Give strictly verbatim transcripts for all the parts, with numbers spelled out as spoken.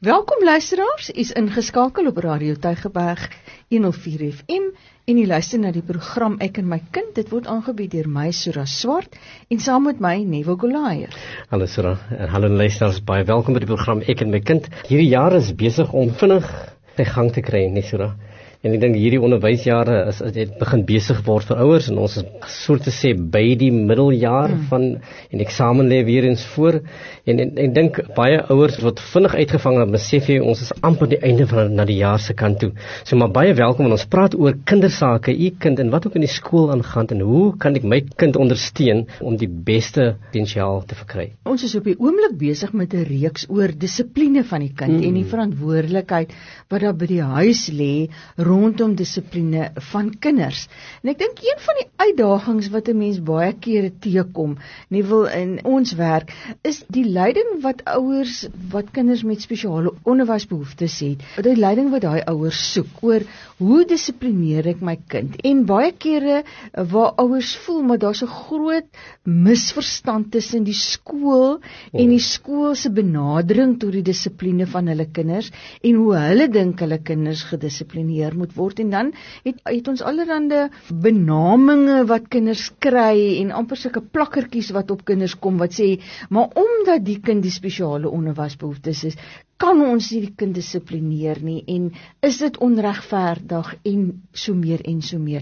Welkom luisteraars, u is ingeskakel op Radio Tygerberg honderd vier F M en u luister na die program Ek en my kind. Dit word aangebied deur my, Sura Swart, en saam met my, Neville Goliath. Hallo Sura, en hallo luisteraars, baie welkom by die program Ek en my kind. Hierdie jaar is besig om vinnig sy gang te kry, nie Sura? En ek dink hierdie onderwysjare is, het begin besig word vir ouers, en ons is so te sê by die middeljaar mm. van, en eksamen lê weer eens voor, en, en ek dink baie ouers wat vinnig uitgevang het, besef jy, ons is amper die einde van na die jaar se kant toe. So maar baie welkom, en ons praat oor kindersake, u kind, en wat ook in die skool aangaan, en hoe kan ek my kind ondersteun om die beste potensiaal te verkry. Ons is op die oomblik besig met 'n reeks oor dissipline van die kind, mm. en die verantwoordelikheid wat daar by die huis lê, rondom dissipline van kinders. En ek dink een van die uitdagings wat 'n mens baie kere teekom, nie wil in ons werk, is die leiding wat ouers, wat kinders met spesiale onderwysbehoeftes het, die leiding wat daai ouers soek, oor hoe dissiplineer ek my kind. En baie kere waar ouers voel, maar daar's 'n groot misverstand tussen die skool oh. en die skool se benadering tot die dissipline van hulle kinders, en hoe hulle dink hulle kinders gedissiplineer moet word, en dan het, het ons allerhande benaminge wat kinders kry, en amper sulke plakkertjies wat op kinders kom, wat sê, maar omdat die kind die spesiale onderwysbehoeftes is, kan ons nie die kind dissiplineer nie, en is dit onregverdig, en so meer en so meer.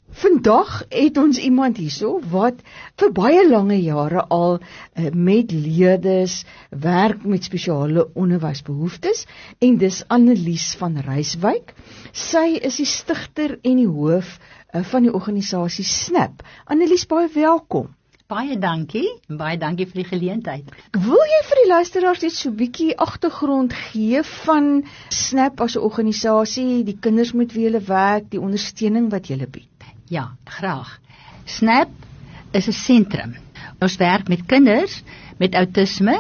Vandag het ons iemand hierso wat vir baie lange jare al uh, met leerders werk met spesiale onderwysbehoeftes, en dis Annelies van Ryswyk. Sy is die stigter en die hoof uh, van die organisasie SNAP. Annelies, baie welkom. Baie dankie, baie dankie vir die geleentheid. Wil jy vir die luisteraars net so 'n bietjie agtergrond gee van SNAP as 'n organisasie, die kinders met wie julle werk, die ondersteuning wat julle bied? Ja, graag. SNAP is 'n sentrum. Ons werk met kinders met outisme,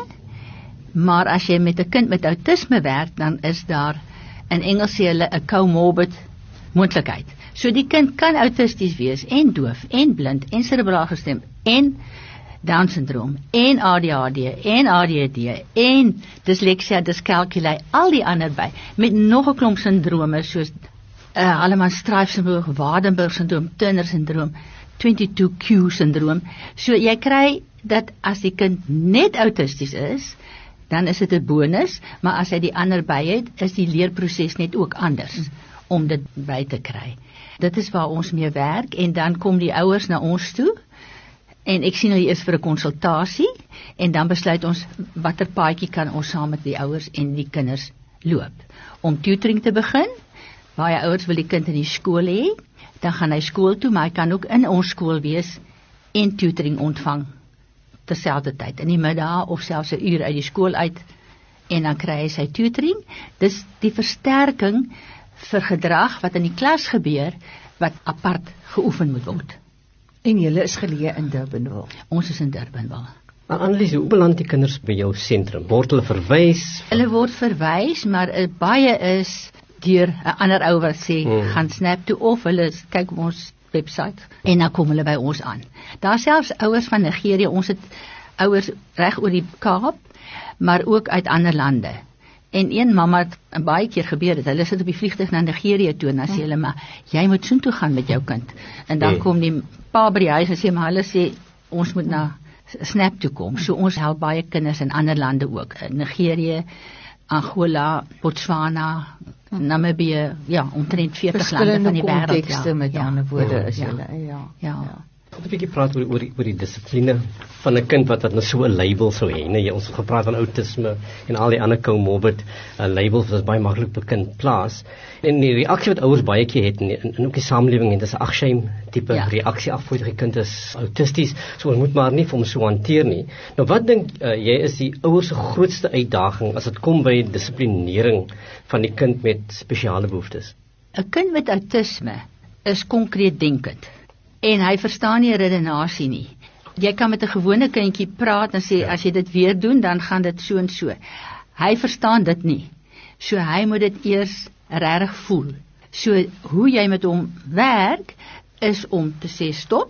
maar as jy met 'n kind met outisme werk, dan is daar in Engels sê hulle 'n comorbid moontlikheid. So die kind kan autisties wees, en doof, en blind, en serebraal gestremd, en Down syndroom, en A D H D, en A D H D, en dysleksia, dyskalkulie, al die ander by, met nog 'n klomp syndrome soos Uh, Halleman-Streiff syndroom, Waardenburg syndroom, Turner syndroom, twenty-two Q syndroom. So jy kry dat as die kind net autisties is, dan is dit 'n bonus, maar as hy die ander by het, is die leerproses net ook anders mm. om dit by te kry. Dit is waar ons mee werk, en dan kom die ouers na ons toe, en ek sien hulle is vir 'n konsultasie, en dan besluit ons watter paadjie kan ons saam met die ouers en die kinders loop. Om tutoring te begin, baie ouers wil die kind in die skool hê, dan gaan hy skool toe, maar hy kan ook in ons skool wees en tutoring ontvang terselfdertyd, in die middag of selfs 'n uur uit die skool uit, en dan kry hy sy tutoring. Dis die versterking vir gedrag wat in die klas gebeur, wat apart geoefen moet word. En julle is geleë in Durbanville? Ons is in Durbanville. Annelies, hoe beland die kinders by jou sentrum? Word hulle verwys? Hulle word verwys, maar uh, baie is deur 'n ander ou wat sê, hmm. gaan SNAP toe, of hulle kyk op ons webwerf, en dan kom hulle by ons aan. Daar selfs ouers van Nigerië, ons het ouers reg oor die Kaap, maar ook uit ander lande. En een mamma het baie keer gebeur het, hulle sit op die vliegtuig na Nigerië toe, en dan sê hulle, maar jy moet soontoe gaan met jou kind. En dan nee. kom die pa by die huis en sê, maar hulle sê, ons moet na SNAP toe kom. So ons help baie kinders in ander lande ook, Nigerië, Angola, Botswana, Namibië, ja, omtrent veertig lande van die wêreld. Verskillende kontexte, met ja, ander woorde ja, is ja, julle, ja. ja. ja. Ek wil 'n bietjie praat oor, oor, oor die dissipline van 'n kind wat wat nou so 'n label sou hê. Nee, ons het gepraat van outisme en al die ander comorbid uh, labels wat baie maklik op 'n kind plaas. En die reaksie wat ouers baie keer het in, in, in ook die samelewing, en dis 'n ag-shame tipe ja. reaksie af voor die kind is autisties, so ons moet maar nie vir hom so hanteer nie. Nou wat dink uh, jy is die ouers se grootste uitdaging as dit kom by dissiplinering van die kind met spesiale behoeftes? 'n Kind met autisme is konkreet denkend, en hy verstaan nie redenasie nie. Jy kan met 'n gewone kindjie praat en sê, ja. as jy dit weer doen, dan gaan dit so en so. Hy verstaan dit nie. So hy moet dit eers regtig voel. So hoe jy met hom werk, is om te sê stop,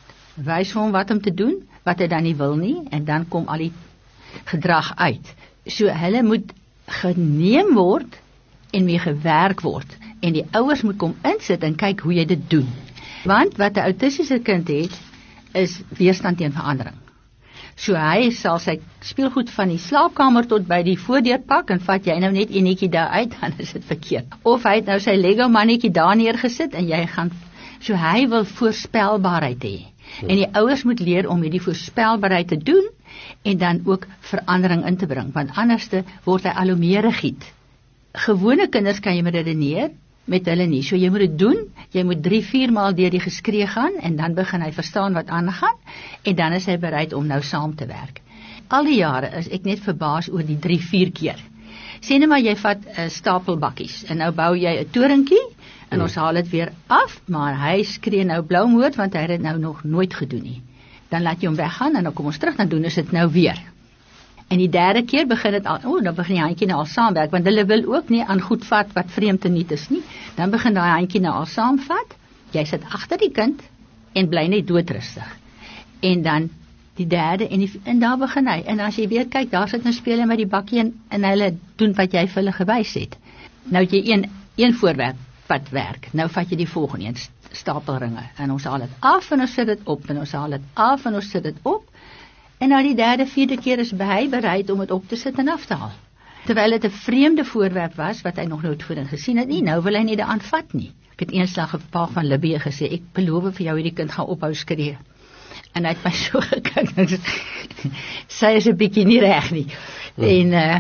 wys vir hom wat om te doen, wat hy dan nie wil nie, en dan kom al die gedrag uit. So hulle moet geneem word en mee gewerk word. En die ouers moet kom insit en kyk hoe jy dit doen. Want wat 'n autistiese kind het, is weerstand teen verandering. So hy sal sy speelgoed van die slaapkamer tot by die voordeur pak en vat jy nou net enetjie daar uit, dan is dit verkeerd. Of hy het nou sy Lego mannetjie daar neergesit en jy gaan, so hy wil voorspelbaarheid hê. Hmm. En die ouers moet leer om hierdie voorspelbaarheid te doen en dan ook verandering in te bring, want anderste word hy al hoe meer rigied. Gewone kinders kan jy met redeneer, met hulle nie. So jy moet dit doen, jy moet drie, vier maal deur die geskree gaan en dan begin hy verstaan wat aangaan en dan is hy bereid om nou saam te werk. Al die jare is ek net verbaas oor die drie, vier keer. Sê net maar jy vat 'n uh, stapel bakkies en nou bou jy 'n torentjie en ons haal dit weer af, maar hy skree nou blou moord want hy het dit nou nog nooit gedoen nie. Dan laat jy hom weggaan en dan kom ons terug, dan doen ons dit nou weer. En die derde keer begin dit al, o, dan begin die handjie nou al saamwerk, want hulle wil ook nie aan goed vat wat vreemd en nuut is nie. Dan begin daai handjie nou al saamvat, jy sit agter die kind en bly net doodrustig. En dan die derde, en, die, en daar begin hy. En as jy weer kyk, daar sit nou speel hy met die bakkie en, en hulle doen wat jy vir hulle gewys het. Nou het jy een, een voorwerp wat werk, nou vat jy die volgende een, stapelringe, en ons haal dit af en ons sit dit op, en ons haal dit af en ons sit dit op, en na die derde, vierde keer is hy bereid om het op te sit en af te haal. Terwyl het 'n vreemde voorwerp was, wat hy nog nooit voorheen gesien het nie, nou wil hy nie dit aanvat nie. Ek het eenslag 'n pa van Libië gesê, ek beloof vir jou hierdie kind gaan ophou skree. En hy het my so gekyk, sy is 'n bietjie nie reg nie. Hmm. En uh,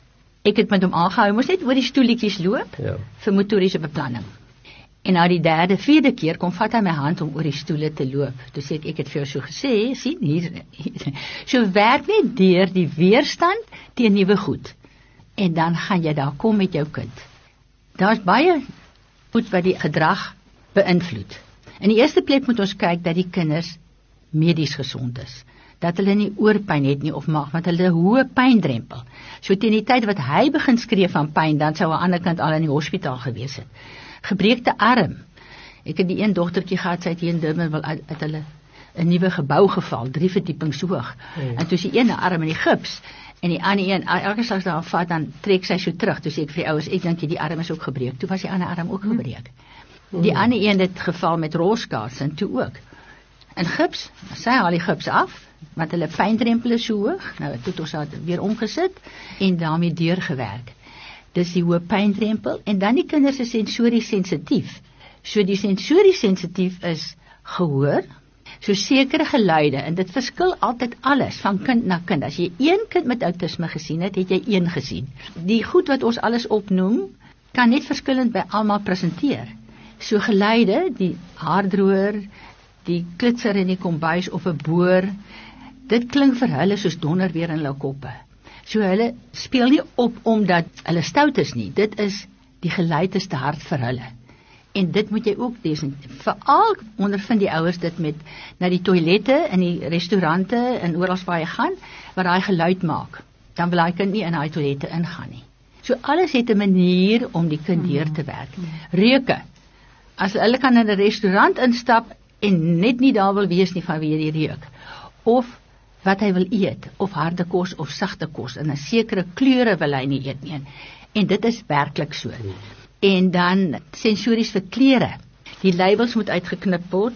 ek het met hom aangehou, moes net oor die stoelietjies loop, ja, vir motoriese beplanning. En na die derde, vierde keer kom vat hy my hand om oor die stoele te loop. Toe sê ek, ek het vir jou so gesê, sien, hier, hier. So werk net deur die weerstand teen nuwe goed. En dan gaan jy daar kom met jou kind. Daar's baie goed wat die gedrag beïnvloed. In die eerste plek moet ons kyk dat die kinders medies gesond is. Dat hulle nie oorpyn het nie of mag, want hulle 'n hoë pyndrempel. So teen die tyd wat hy begin skree van pyn, dan sou 'n ander kind al in die hospitaal gewees het. Gebreekte arm. Ek het die een dogtertjie gehad, sy het hier in Durban wel uit, uit hulle 'n nuwe gebou geval, drie verdiepings hoog. Hmm. En toe is die ene arm in die gips en die ander een, elke slag daar vat, dan trek sy so terug. Toe sê ek vir die ouers, ek dink die arm is ook gebreek. Toe was die ander arm ook gebreek. Hmm. Die ander een het geval met rolskaats en toe ook. En gips, sy haal die gips af, want hulle pyndrempel is so hoog. Nou het ons dit weer omgesit en daarmee deurgewerk. Dis die hoë pyndrempel en dan die kinders is sensories sensitief. So die sensories sensitief is gehoor, so sekere geluide en dit verskil altyd alles van kind na kind. As jy een kind met autisme gesien het, het jy een gesien. Die goed wat ons alles opnoem, kan net verskillend by almal presenteer. So geluide, die haardroër, die klitser in die kombuis of 'n boor, dit klink vir hulle soos donder weer in hulle koppe. So hulle speel nie op omdat hulle stout is nie. Dit is, die geluid is te hard vir hulle. En dit moet jy ook lees. Veral ondervind die ouers dit met na die toilette in die restaurante en oral waar jy gaan, waar daai geluid maak. Dan wil hy kind nie in daai toilette ingaan nie. So alles het 'n manier om die kind deur te werk. Reuke. As hulle kan in 'n restaurant instap en net nie daar wil wees nie vanweë die reuk. Of wat hy wil eet, of harde kos of sagte kos, en 'n sekere kleure wil hy nie eet nie. En dit is werklik so. Hmm. En dan sensories vir kleure. Die labels moet uitgeknip word,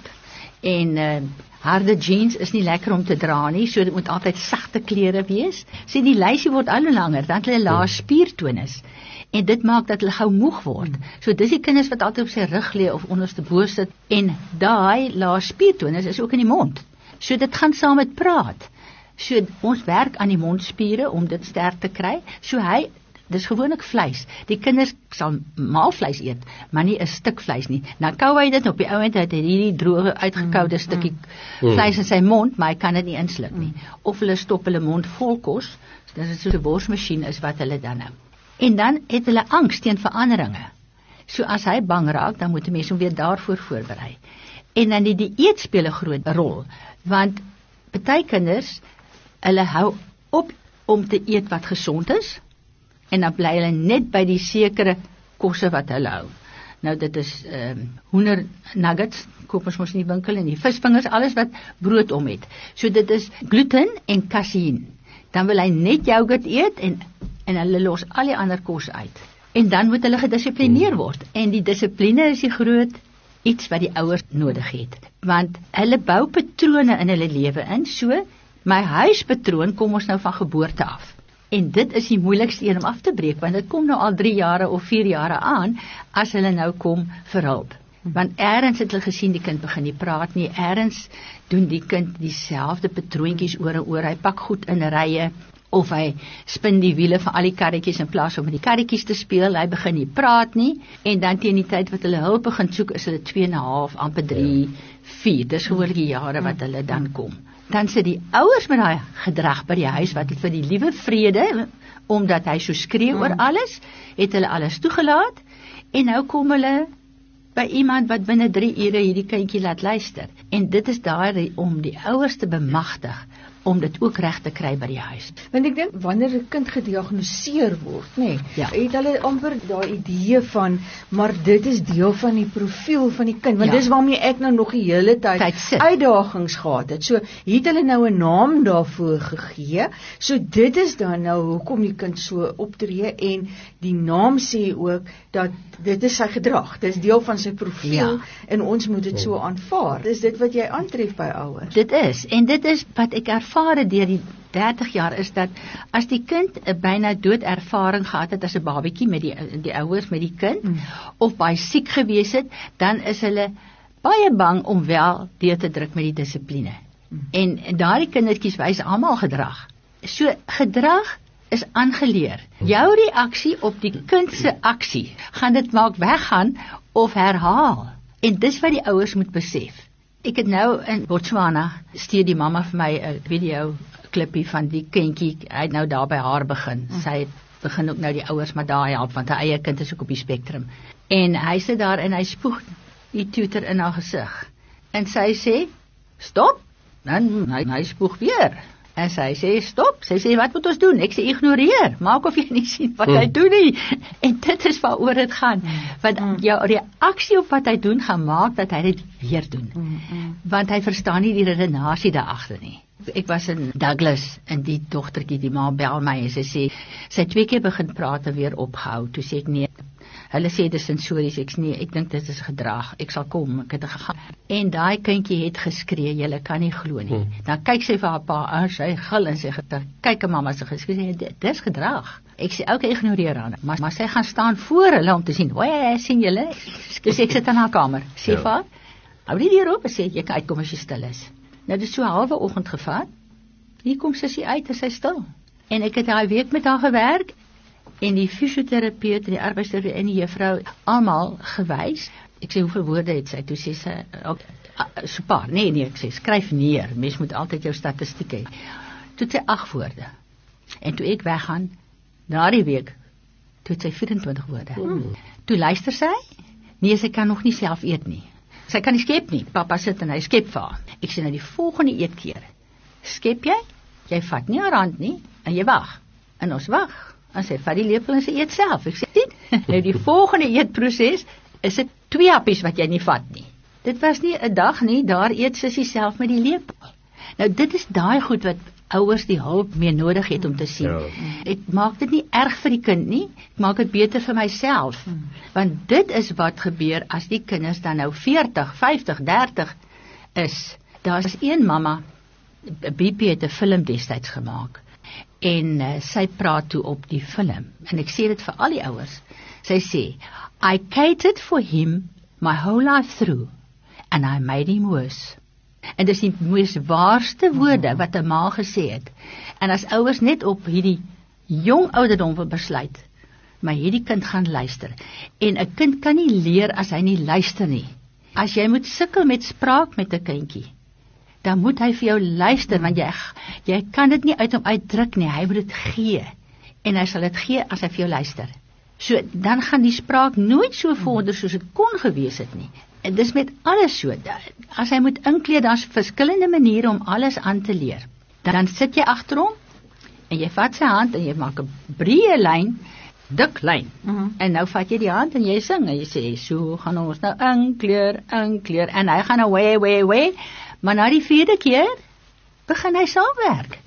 en uh, harde jeans is nie lekker om te dra nie, so dit moet altyd sagte kleure wees. Sê die lysie word al hoe langer, dan het hulle lae spiertonus, en dit maak dat hulle gou moeg word. So dis die kinders wat altyd op sy rug lê of onderste bo sit, en daai lae spiertonus is ook in die mond. So dit gaan saam met praat. So ons werk aan die mondspiere om dit sterk te kry. So hy, dis gewoonlik vleis. Die kinders sal maalvleis eet, maar nie 'n stuk vleis nie. Nou kou hy dit op die ouend het hy hierdie droë uitgekoude stukkie mm. vleis in sy mond, maar hy kan dit nie insluk nie. Of hulle stop hulle mond vol kos, dis dit so 'n borsmasjien is wat hulle dan nou. En dan het hulle angs teen veranderinge. So as hy bang raak, dan moet 'n mens hom weer daarvoor voorberei. En dan die dieet speel 'n groot rol, want party kinders, hulle hou op om te eet wat gesond is, en dan bly hulle net by die sekere kosse wat hulle hou. Nou dit is um, hoender nuggets, koop ons mos nie winkel, en die visvingers, alles wat brood om het. So dit is gluten en kaseïn. dan wil hy net yoghurt eet en en hulle los al die ander kos uit. En dan moet hulle gedissiplineer word. En die dissipline is die groot iets wat die ouers nodig het. Want hulle bou patrone in hulle lewe in, so my huispatroon kom ons nou van geboorte af. En dit is die moeilikste een om af te breek, want dit kom nou al drie jare of vier jare aan, as hulle nou kom vir hulp. Want ergens het hulle gesien, die kind begin nie praat nie, ergens doen die kind dieselfde patroontjies oor en oor, hy pak goed in rye, of hy spin die wiele van al die karretjies in plaas om met die karretjies te speel, hy begin nie praat nie, en dan teen die tyd wat hulle hulp begin soek, is hulle twee en 'n half, amper drie, vier, dis gewoonlik die jare wat hulle dan kom. Dan sit die ouers met daai gedrag by die huis, wat het vir die liewe vrede, omdat hy so skree oor alles, het hulle alles toegelaat, en nou kom hulle by iemand wat binne drie ure hierdie kindjie laat luister. En dit is daar om die ouers te bemagtig, om dit ook reg te kry by die huis. Want ek dink, wanneer 'n kind gediagnoseer word, nê, nee, ja. het hulle amper daai idee van, maar dit is deel van die profiel van die kind, want ja. dis waarmee ek nou nog die hele tyd, tyd uitdagings gehad het. So, het hulle nou 'n naam daarvoor gegee, so dit is dan nou, hoekom die kind so optree, en die naam sê ook, dat dit is sy gedrag, dit is deel van sy profiel, ja. en ons moet dit so aanvaar. Dis dit wat jy aantref by ouers. Dit is, en dit is wat ek ervare deur die dertig jaar, is dat as die kind 'n byna doodervaring gehad het as 'n babietjie met die, die ouers, met die kind, mm. of baie siek gewees het, dan is hulle baie bang om wel deur te druk met die dissipline. Mm. En, en daardie kindertjies wys almal gedrag. So, gedrag is aangeleer. Jou reaksie op die kind se aksie, gaan dit maak weggaan of herhaal. En dis wat die ouers moet besef. Ek het nou in Botswana, stuur die mamma vir my 'n video klippie van die kindjie, hy het nou daar by haar begin. Mm. Sy het begin ook nou die ouers maar daar help, want haar eie kind is ook op die spektrum. En hy sit daar en hy spoeg die toeter in haar gesig. En sy sê, stop, en hy, hy spoeg weer. En sy sê, stop, sy sê, wat moet ons doen? Ek sê, ignoreer, maak of jy nie sien wat mm. hy doen nie. En dit is waaroor dit gaan. Want mm. jou reaksie op wat hy doen, gaan maak dat hy dit weer doen. Mm. Want hy verstaan nie die redenasie daarachter nie. Ek was in Douglas, en die dogtertjie, die ma bel my, en sy sê, sy twee keer begin praat en weer opgehou. Toe sê ek, nee, hulle sê dis sensories, ek sê, nee, ek dink dit is gedrag, ek sal kom, ek het gegaan. En daai kindjie het geskree, julle kan nie glo nie. Hmm. Dan kyk sy vir haar pa, en sy gil en sy kyk en mama sy geskree, dit is gedrag. Ek sê, ok, ignoreer haar, maar, maar sy gaan staan voor hulle om te sien, oe, sien julle? Dus ek sit in haar kamer, sê ja. vir haar, hou die deur op, en sê, jy kan uitkom as jy stil is. Nou, dit is so halwe oggend gevaat, hier kom sissie uit, en sy stil. En ek het daai week met haar gewerk, en die fysioterapeut, die arbeidsterapeut en die juffrou, almal gewys. Ek sê, hoeveel woorde het sy? Toe sê sy, ook, so paar, nee, nee, ek sê, skryf neer, mens moet altyd jou statistiek hê. Toe sê agt woorde. En toe ek weggaan, na die week, toe sê vyf-en-twintig woorde. Hmm. Toe luister sy, nee, sy kan nog nie self eet nie. Sy kan nie skep nie, papa sit en hy skep vir haar. Ek sê, nou die volgende eetkeer, skep jy, jy vat nie haar hand nie, en jy wag, en ons wag. En sy vat die lepel en sy eet self. Ek sê, nou die volgende eetproses is dit twee happies wat jy nie vat nie. Dit was nie 'n dag nie, daar eet sy self met die lepel. Nou dit is daai goed wat ouers die hulp mee nodig het om te sien. Ja. Ek maak dit nie erg vir die kind nie, ek maak dit beter vir myself. Hmm. Want dit is wat gebeur as die kinders dan nou veertig, vyftig, dertig is. Daar is een mamma, B P het 'n film destyds gemaak. En uh, sy praat toe op die film, en ek sê dit vir al die ouers, sy sê, I catered for him my whole life through, and I made him worse. En dis die mees waarste woorde wat 'n ma gesê het, en as ouers net op hierdie jong ouderdom wil besluit, maar hierdie kind gaan luister, en 'n kind kan nie leer as hy nie luister nie. As jy moet sukkel met spraak met 'n kindjie, dan moet hy vir jou luister, want jy, jy kan dit nie uit hom uitdruk nie, hy moet dit gee, en hy sal dit gee as hy vir jou luister. So, dan gaan die spraak nooit so vorder soos het kon gewees het nie. En dis met alles so, as hy moet inkleed, daar's verskillende maniere om alles aan te leer. Dan, dan sit jy agter hom, en jy vat sy hand, en jy maak 'n breë lyn, dik lyn, uh-huh. en nou vat jy die hand, en jy sing, en jy sê, so gaan ons nou inkleer, inkleer, en hy gaan nou wee, wee, wee, maar na die vierde keer, begin hy saamwerk.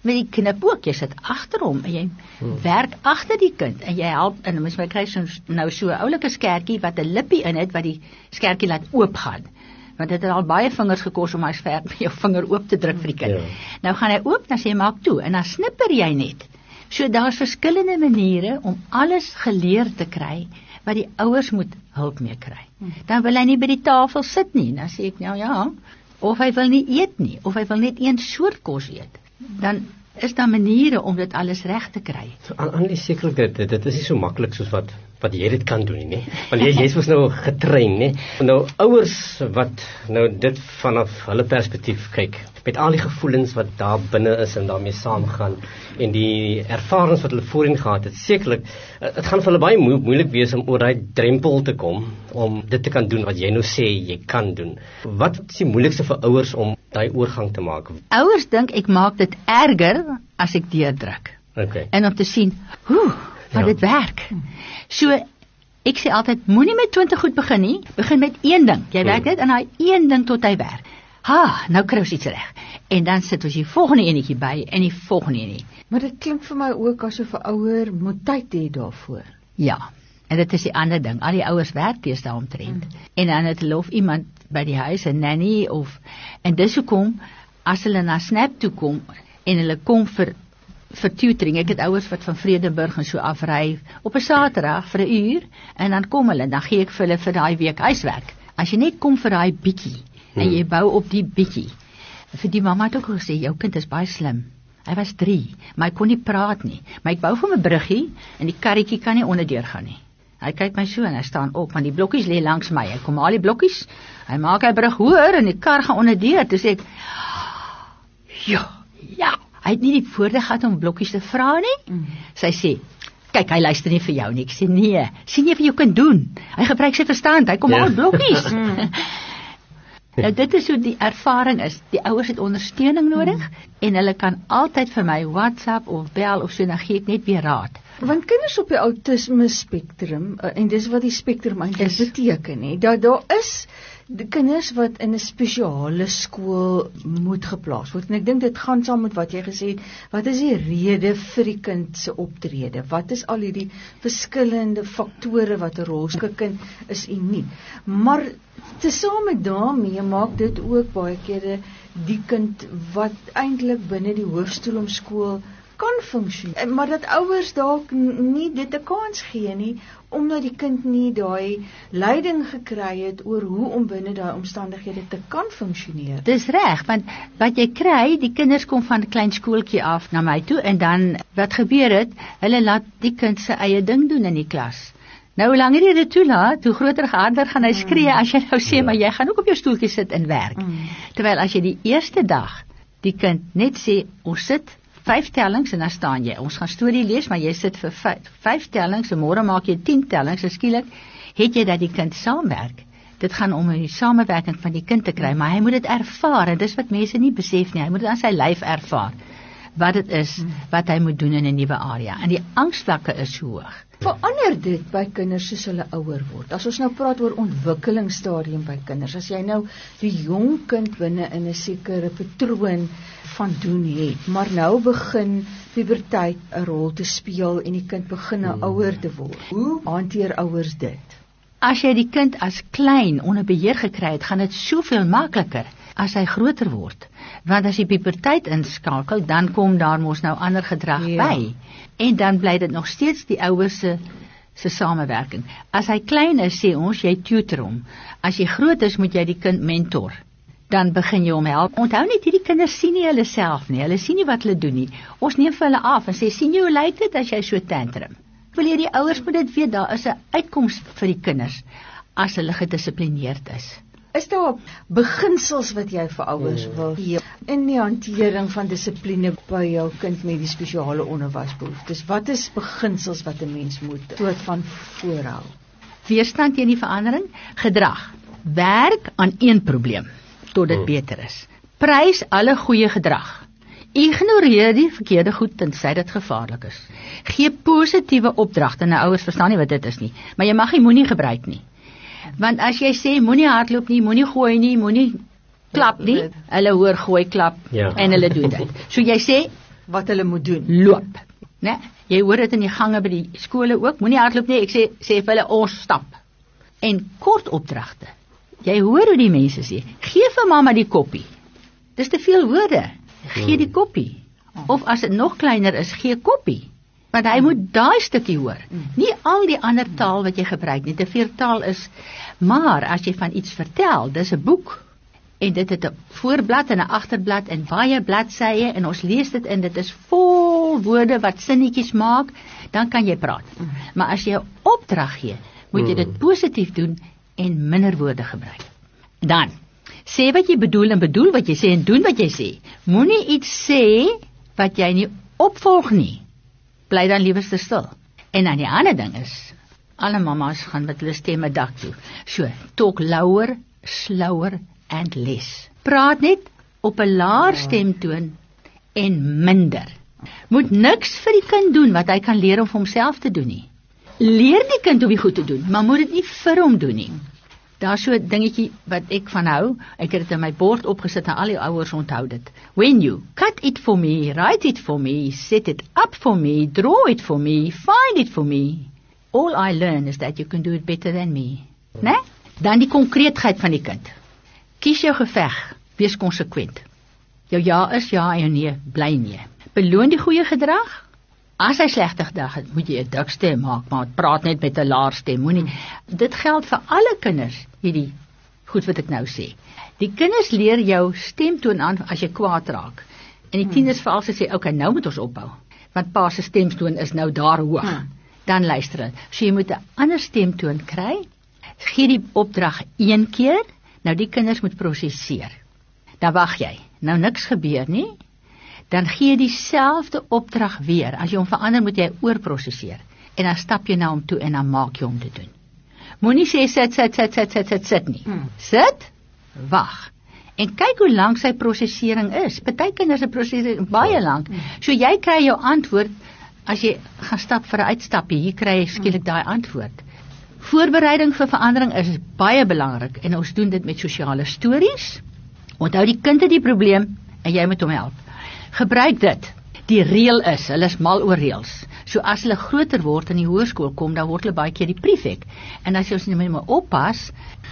met die knip ook, jy sit agter hom en jy hmm. werk agter die kind en jy help en mens my kry so, nou so 'n oulike skertjie wat 'n lippie in het wat die skertjie laat oopgaan. Want dit het al baie vingers gekos om hy skerp met jou vinger oop te druk vir die kind. Ja. Nou gaan hy oop, dan sê hy maak toe en dan snipper jy net. So daar's verskillende maniere om alles geleer te kry wat die ouers moet hulp mee kry. Dan wil hy nie by die tafel sit nie. Dan sê ek nou ja, of hy wil nie eet nie, of hy wil net een soort kos eet. Dan is daar maniere om dit alles reg te kry. So, aan, aan die sekerlik dit, dit is nie so maklik soos wat wat jy dit kan doen nie. Want jy jy's mos nou getrein, nie? Nou ouers wat nou dit vanaf hulle perspektief kyk, met al die gevoelens wat daar binne is en daarmee saamgaan en die ervarings wat hulle voorheen gehad het, sekerlik dit gaan vir hulle baie mo moeilik wees om oor daai drempel te kom om dit te kan doen wat jy nou sê jy kan doen. Wat is die moeilikste vir ouers om daai oorgang te maak? Ouers dink ek maak dit erger as ek deurdruk. Okay. En om te sien, hoe, wat ja. dit werk. So, ek sê altyd, moenie met twintig goed begin nie, begin met een ding. Jy werk net aan daai een ding tot hy werk. Ha, nou kry ons iets reg. En dan sit ons die volgende enetjie by en die volgende enie. Maar dit klink vir my ook asof 'n ouer moet tyd hê daarvoor. Ja, en dit is die ander ding. Al die ouers werk teenoor omtrent. Mm. En dan het hulle of iemand by die huis, 'n nanny of en dis hoekom as hulle na Snap toe kom en hulle kom vir vir tutoring. Ek het ouers wat van Vredenburg en so afry op 'n Saterdag vir 'n uur en dan kom hulle, dan gee ek vir hulle vir daai week huiswerk. As jy net kom vir daai bietjie hmm. en jy bou op die bietjie. Vir die mamma het ook gesê jou kind is baie slim. Hy was drie, maar hy kon nie praat nie. Maar ek bou vir hom 'n bruggie en die karretjie kan nie onderdeur gaan nie. Hy kyk my so en hy staan op, want die blokkies lê langs my. Hy kom al die blokkies. Hy maak hy brug hoër en die kar gaan onderdeur. Toe sê ek, ja, ja. Hy het nie die woorde gehad om blokkies te vra nie. Mm. Sy sê, kyk, hy luister nie vir jou nie. Ek sê, nee, sien jy wat jy kan doen? Hy gebruik sy verstand, hy kom ja. al blokkies. mm. Nou, dit is hoe die ervaring is. Die ouers het ondersteuning nodig, mm. en hulle kan altyd vir my WhatsApp of bel of so, dan gee ek net weer raad. Want kinders op die autisme spektrum, en dis wat die spektrum eintlik beteken, hè, dat daar is die kinders wat in 'n spesiale skool moet geplaas word. En ek dink dit gaan saam met wat jy gesê het, wat is die rede vir die kind se optrede? Wat is al hierdie verskillende faktore wat 'n rol speel? 'n Kind is uniek. Maar tesame daarmee maak dit ook baie kere die kind wat eintlik binne die hoofstoelomskool kan funksioneer, maar dat ouers dalk nie dit 'n kans gee nie, omdat die kind nie daai leiding gekry het oor hoe om binne daai omstandighede te kan funksioneer. Dis reg, want wat jy kry, die kinders kom van 'n klein skooltjie af na my toe en dan wat gebeur het, hulle laat die kind se eie ding doen in die klas. Nou hoe langer jy dit toelaat, hoe groter harder gaan hy skree as jy nou sê, maar jy gaan ook op jou stoeltjie sit en werk. Mm. Terwyl as jy die eerste dag die kind net sê, ons sit vyf tellings en dan staan jy, ons gaan storie lees, maar jy sit vir vyf, vyf tellings en môre maak jy tien tellings, en skielik het jy dat die kind saamwerk. Dit gaan om die samewerking van die kind te kry, maar hy moet dit ervaar, en dis wat mense nie besef nie, hy moet dit aan sy lyf ervaar, wat dit is, wat hy moet doen in 'n nuwe area, en die angsvlakke is hoog. Verander dit by kinders soos hulle ouer word? As ons nou praat oor ontwikkelingsstadium by kinders, as jy nou die jong kind binne in 'n sekere patroon van doen het, maar nou begin puberteit 'n rol te speel en die kind begin nou ouer te word. Hoe hanteer ouers dit? As jy die kind as klein onder beheer gekry het, gaan dit soveel makliker as hy groter word. Want as die puberteit inskakel, dan kom daar mos nou ander gedrag ja. by. En dan bly dit nog steeds die ouers se se samewerking. As hy klein is, sê ons, jy tutor hom. As jy groot is, moet jy die kind mentor. Dan begin jy hom help. Onthou net, hierdie kinders sien nie hulle self nie. Hulle sien nie wat hulle doen nie. Ons neem vir hulle af en sê, sien jy hoe lyk dit as jy so tantrum? Wil jy die ouers moet dit weet, daar is 'n uitkoms vir die kinders as hulle gedissiplineerd is. Is daar beginsels wat jy vir ouers hmm. wil gee in die hantering van dissipline by jou kind met die spesiale onderwysbehoeftes? Wat is beginsels wat 'n mens moet soort van voorhou? Weerstand teen die verandering, gedrag. Werk aan een probleem tot dit hmm. beter is. Prys alle goeie gedrag. Ignoreer die verkeerde goed tensy dit gevaarlik is. Gee positiewe opdragte. Nou ouers verstaan nie wat dit is nie, maar jy mag nie moenie gebruik nie. Want as jy sê moenie hardloop nie, moenie gooi nie, moenie klap nie, hulle hoor gooi, klap ja. en hulle doen dit. So jy sê wat hulle moet doen. Loop. Né? Jy hoor dit in die gange by die skole ook. Moenie hardloop nie. Ek sê sê vir hulle ons stap. En kort opdragte. Jy hoor hoe die mense sê, gee vir mamma die koppie. Dis te veel woorde. Gee die koppie. Of as dit nog kleiner is, gee koppie. Want hy moet daai stukkie hoor. Nie al die ander taal wat jy gebruik nie. Te veel taal is, maar as jy van iets vertel, dis 'n boek. En dit het 'n voorblad en 'n agterblad en baie bladsye en ons lees dit in, dit is vol woorde wat sinnetjies maak, dan kan jy praat. Maar as jy 'n opdrag gee, moet jy dit positief doen en minder woorde gebruik. Dan, sê wat jy bedoel en bedoel wat jy sê en doen wat jy sê. Moenie iets sê wat jy nie opvolg nie. Bly dan liewerste stil. En dan die ander ding is, alle mamas gaan met hulle stemme dak toe. So, talk louder, slower and less. Praat net op 'n laer stemtoon en minder. Moet niks vir die kind doen wat hy kan leer om vir homself te doen nie. Leer die kind hoe hy goed te doen, maar moet dit nie vir hom doen nie. Daar so 'n dingetjie wat ek van hou, ek het dit in my bord opgesit en al die ouers onthou dit. When you cut it for me, write it for me, set it up for me, draw it for me, find it for me, all I learn is that you can do it better than me. Né? Dan die konkreetheid van die kind. Kies jou geveg, wees konsekwent. Jou ja is ja en jou nee, bly nee. Beloon die goeie gedrag. As hy slegte gedrag het, moet jy 'n dik stem maak, maar praat net met 'n laer stem. Moenie. Dit geld vir alle kinders, hierdie goed wat ek nou sê. Die kinders leer jou stemtoon aan as jy kwaad raak. En die tieners veral sê, oké, okay, nou moet ons ophou. Want pa se stemtoon is nou daar hoog. Hmm. Dan luister hulle. So jy moet 'n ander stemtoon kry. Gee die opdrag een keer. Nou die kinders moet prosesseer. Dan wag jy. Nou niks gebeur nie. Dan gee jy dieselfde opdrag weer. As jy hom verander, moet jy oorprosesseer. En dan stap jy na hom toe en dan maak jy hom te doen. Moenie sê sit sit sit sit sit sit sit nie. Hmm. Sit, wag. En kyk hoe lank sy prosesering is. Party kinders se prosesering baie lank. Hmm. So jy kry jou antwoord as jy gaan stap vir 'n uitstappie. Hier kry jy skielik daai antwoord. Voorbereiding vir verandering is baie belangrik en ons doen dit met sosiale stories. Onthou die kind het die probleem en jy moet hom help. Gebruik dit. Die reël is, hulle is mal oor reëls. So as hulle groter word in die hoërskool kom, dan word hulle baie keer die prefek. En as jy ons nie meer oppas,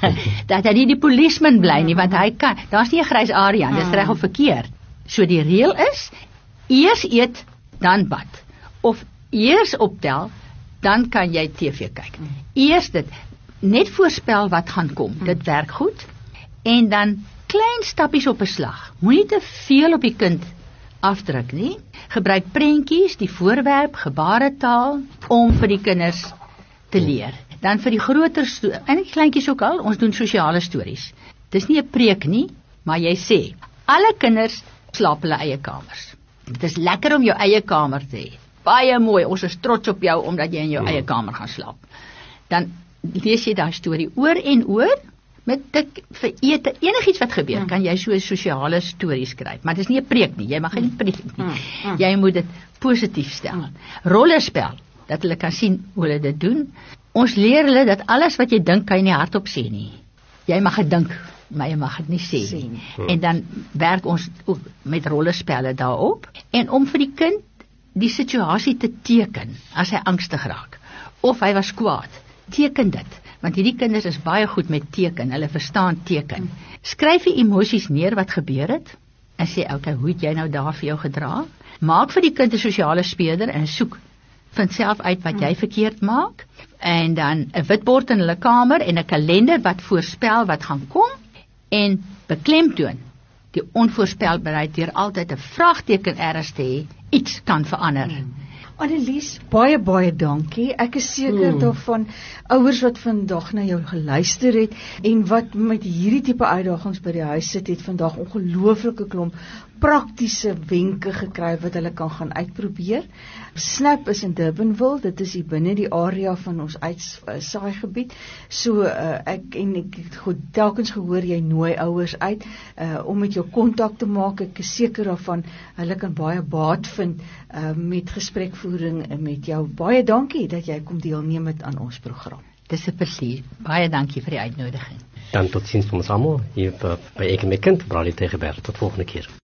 dat hy nie die policeman bly nie, want hy kan, daar's nie 'n grys area, dis reg of verkeerd. So die reël is, eers eet, dan bad. Of eers optel, dan kan jy T V kyk. Eers dit, net voorspel wat gaan kom, dit werk goed. En dan klein stappies op 'n slag. Moenie te veel op die kind afdruk nie. Gebruik prentjies, die voorwerp, gebaretaal om vir die kinders te leer. Dan vir die groter en die kleintjies ook al, ons doen sosiale stories. Dis nie 'n preek nie, maar jy sê, alle kinders slaap hulle eie kamers. Dit is lekker om jou eie kamer te hê. Baie mooi, ons is trots op jou omdat jy in jou eie kamer gaan slaap. Dan lees jy daai storie oor en oor. Met dik vir ete, enigiets wat gebeur, hmm. kan jy so 'n sosiale storie skryf, maar dit is nie 'n preek nie, jy mag nie preek nie. Hmm. Hmm. Jy moet dit positief stel. Hmm. Rolespel, dat hulle kan sien hoe hulle dit doen. Ons leer hulle dat alles wat jy dink, kan jy nie hardop sê nie. Jy mag dit dink, maar jy mag dit nie sê nie. Hmm. En dan werk ons ook met rollespelle daarop, en om vir die kind die situasie te teken, as hy angstig raak, of hy was kwaad, teken dit. Want hierdie kinders is baie goed met teken, hulle verstaan teken. Skryf die emosies neer wat gebeur het, en sê, okay, hoe het jy nou daar vir jou gedra? Maak vir die kind 'n sosiale speurder, en soek, vind self uit wat jy verkeerd maak, en dan 'n witbord in hulle kamer, en 'n kalender wat voorspel wat gaan kom, en beklemtoon, die onvoorspelbaarheid deur altyd 'n vraagteken ergens te hê, iets kan verander. Hmm. Annelies, baie baie dankie. Ek is seker hmm. daarvan ouers wat vandag na jou geluister het en wat met hierdie tipe uitdagings by die huis sit, het vandag ongelooflike klomp praktiese wenke gekry wat hulle kan gaan uitprobeer. Snap is in Durbanville, dit is hier binne die area van ons uitsaai gebied. So uh, ek en ek het goed telkens gehoor jy nooi ouers uit uh, om met jou kontak te maak. Ek is seker daarvan hulle kan baie baat vind uh, met gesprekvoering met jou. Baie dankie dat jy kom deelneem het aan ons program. Dis 'n plesier. Baie dankie vir die uitnodiging. Dan tot ziens van ons almal hier by Ek en My Kind, Braai Tegenberg. Tot volgende keer.